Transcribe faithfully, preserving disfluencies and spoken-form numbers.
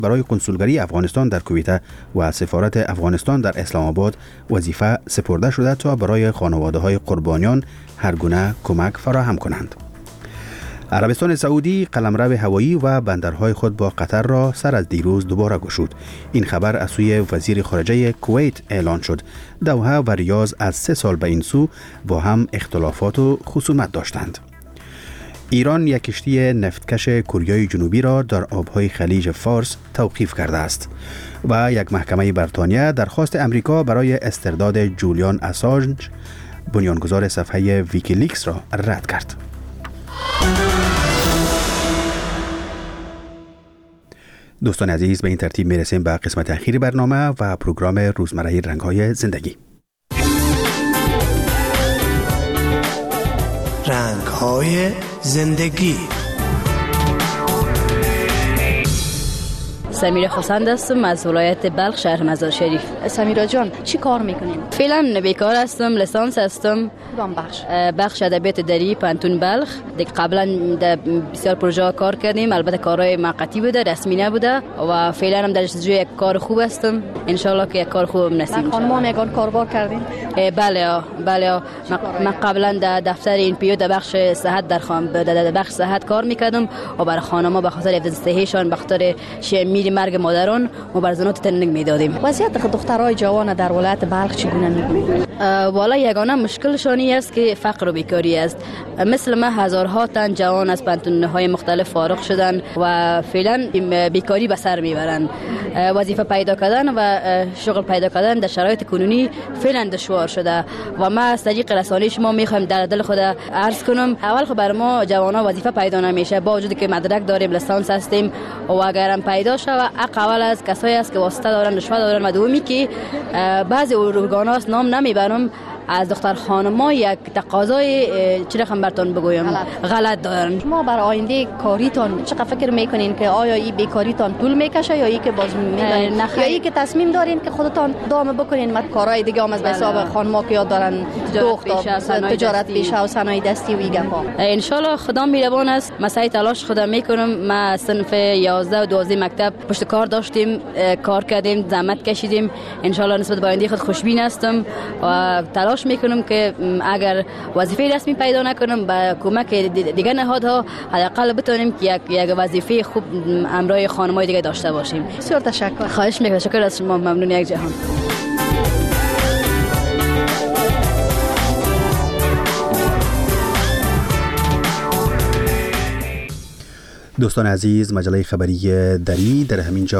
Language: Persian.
برای کنسولگری افغانستان در کویت و سفارت افغانستان در اسلام آباد وظیفه سپرده شده تا برای خانواده‌های قربانیان هر گونه کمک فراهم کنند. عربستان سعودی قلمرو هوایی و بندرهای خود با قطر را سر از دیروز دوباره گشود. این خبر از سوی وزیر خارجه کویت اعلان شد. دوحه و ریاض از سه سال به این سو با هم اختلافات و خصومت داشتند. ایران یک کشتی نفتکش کره جنوبی را در آبهای خلیج فارس توقیف کرده است و یک محکمه بریتانیا درخواست امریکا برای استرداد جولیان اسانژ، بنیانگذار صفحه ویکیلیکس را رد کرد. دوستان عزیز، به این ترتیب میرسیم به قسمت اخیر برنامه و پروگرام روزمره رنگ‌های زندگی. رنگ‌های زندگی. سمیرا خسند هستم از ولایت بلخ، شهر مزار شریف. سمیرا جان چی کار میکنین؟ فعلا بیکار هستم، لیسانس هستم. کدام بخش؟ بخش ادبیات دری پانتون بلخ. دیگه قبلا در بسیار پروژه کار کردیم، البته کارهای موقتی بوده، رسمی نبوده و فعلا هم در جستجوی یک کار خوب هستم. ان شاء الله که یک کار خوب نصیب میشه. خانمان یگان کاربار کردین؟ بله بله. من قبلا در دفتر این پیو در بخش صحت در خان در بخش صحت کار میکردم و برای خانم‌ها به خاطر حفظ صحیشان به خاطر شمیر مرگ مادران مبارزات تنگ میدادیم. وضعیت دخترای جوان در ولایت بلخ چگونه می‌بینید؟ والا یگانه مشکلشانی است که فقر و بیکاری است. مثل ما هزارها تن جوان از پانتون‌های مختلف فارغ شدن و فعلا بیکاری به سر میبرند. وظیفه پیدا کردن و شغل پیدا کردن در شرایط کنونی فعلا دشوار شده و ما از طریق رسانه شما میخوایم در دل خود عرض کنم اول خب برای ما جوانا وظیفه پیدا نمیشه با وجودی که مدرک داریم، لیسانس هستیم و اگرم پیدا شود اقوال از کسایی است که واسطه دارن، رشوه دارن و دومی که بعضی ارگان‌ها نام نمیبرم از دختر خانم‌ها یک تقاضای چی رقم براتون بگویم غلط, غلط دارن. شما برای آینده کاریتون چقدر فکر میکنین که آیا این بیکاریتون طول میکشه یا ای که باز میدونین یا ای که تصمیم دارین که خودتون دام بکنین مت کارهای دیگه هم از حساب خانم‌ها که یاد دارن دختر تجارت پیشه و صنایع دستی و ایگپا؟ ان شاء الله خدا مهربان است. من سعی تلاش خودم میکنم. ما صنف یازده و دوازده مکتب پشت کار داشتیم، کار کردیم، زحمت کشیدیم. ان شاء الله نسبت به آینده خود خوشبین هستم و تلاش میکنم که اگر وظیفه رسمی پیدا نکنم با کمک دیگر نهادها حداقل بتونیم که یک یک وظیفه خوب همراه خانم‌های دیگه داشته باشیم. بسیار تشکر. خواهش میکنم. شکر از شما. ممنون. یک جهان. دوستان عزیز، مجله خبری دری در همین جا